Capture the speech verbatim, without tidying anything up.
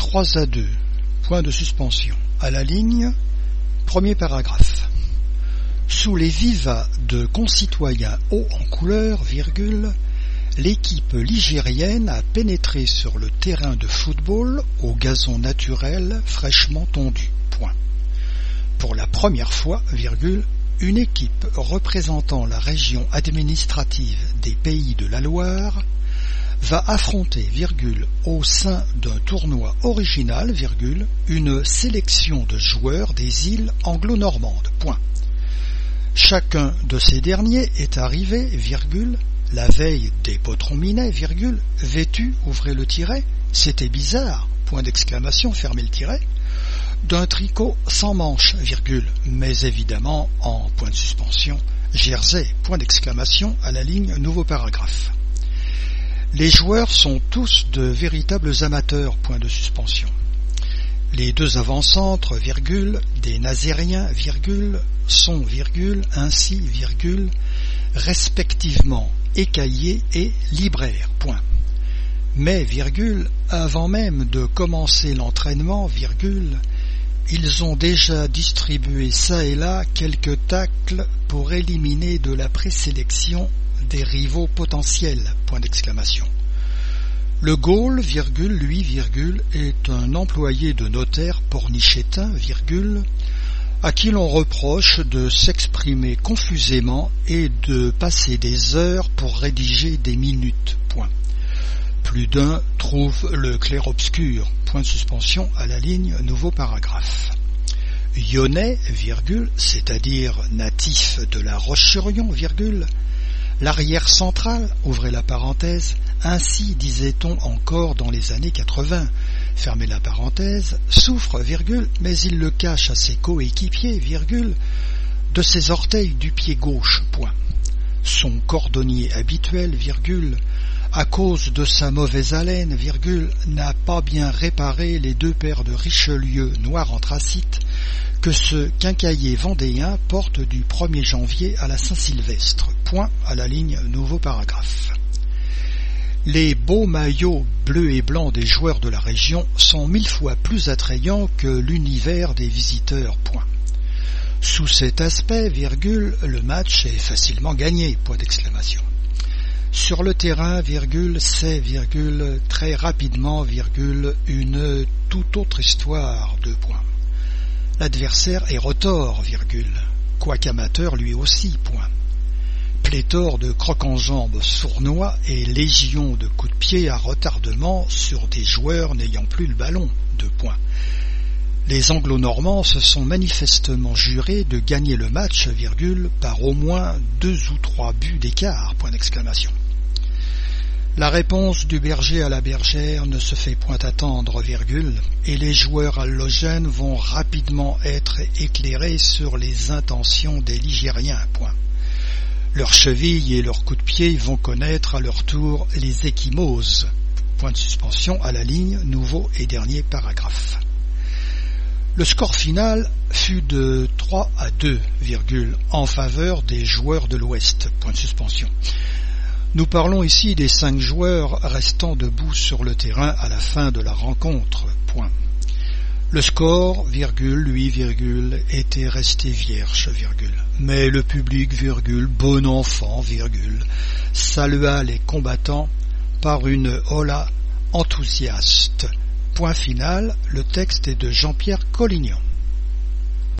trois à deux, point de suspension. À la ligne, premier paragraphe. Sous les vivas de concitoyens hauts en couleur, virgule, l'équipe ligérienne a pénétré sur le terrain de football au gazon naturel fraîchement tondu. Point. Pour la première fois, virgule, une équipe représentant la région administrative des Pays de la Loire va affronter, virgule, au sein d'un tournoi original, virgule, une sélection de joueurs des îles anglo-normandes. Point. Chacun de ces derniers est arrivé, virgule, la veille des potrons minets, virgule, vêtu, ouvrez le tiret, c'était bizarre, point d'exclamation, fermez le tiret, d'un tricot sans manches, virgule, mais évidemment en point de suspension, jersey, point d'exclamation, à la ligne, nouveau paragraphe. Les joueurs sont tous de véritables amateurs, point de suspension. Les deux avant-centres, virgule, des Nazériens, virgule, sont, virgule, ainsi, virgule, respectivement écaillés et libraires, point. Mais, virgule, avant même de commencer l'entraînement, virgule, ils ont déjà distribué çà et là quelques tacles pour éliminer de la présélection des rivaux potentiels, point d'exclamation. Le Gaule, virgule, lui, virgule, est un employé de notaire pornichétain, virgule, à qui l'on reproche de s'exprimer confusément et de passer des heures pour rédiger des minutes, point. Plus d'un trouve le clair-obscur, point de suspension, à la ligne, nouveau paragraphe. Yonnais, virgule, c'est-à-dire natif de la Roche-sur-Yon, virgule, l'arrière central, ouvrez la parenthèse, ainsi disait-on encore dans les années quatre-vingts, fermez la parenthèse, souffre, virgule, mais il le cache à ses coéquipiers, virgule, de ses orteils du pied gauche, point. Son cordonnier habituel, virgule, à cause de sa mauvaise haleine, virgule, n'a pas bien réparé les deux paires de Richelieu noirs anthracite que ce quincaillier vendéen porte du premier janvier à la Saint-Sylvestre, point, à la ligne, nouveau paragraphe. Les beaux maillots bleus et blancs des joueurs de la région sont mille fois plus attrayants que l'univers des visiteurs, point. Sous cet aspect, virgule, le match est facilement gagné, point d'exclamation. Sur le terrain, virgule, c'est, virgule, très rapidement, virgule, une toute autre histoire, deux points. L'adversaire est retors, virgule, quoique amateur lui aussi, point. Pléthore de crocs-en-jambes sournois et légion de coups de pied à retardement sur des joueurs n'ayant plus le ballon, deux points. Les anglo-normands se sont manifestement jurés de gagner le match, virgule, par au moins deux ou trois buts d'écart, point d'exclamation. La réponse du berger à la bergère ne se fait point attendre, virgule, et les joueurs allogènes vont rapidement être éclairés sur les intentions des Ligériens, point. Leurs chevilles et leurs coups de pied vont connaître à leur tour les ecchymoses, point de suspension, à la ligne, nouveau et dernier paragraphe. Le score final fut de trois à deux, virgule, en faveur des joueurs de l'Ouest, point de suspension. Nous parlons ici des cinq joueurs restant debout sur le terrain à la fin de la rencontre, point. Le score, virgule, lui, virgule, était resté vierge, virgule. Mais le public, virgule, bon enfant, virgule, salua les combattants par une hola enthousiaste. Point final, le texte est de Jean-Pierre Collignon.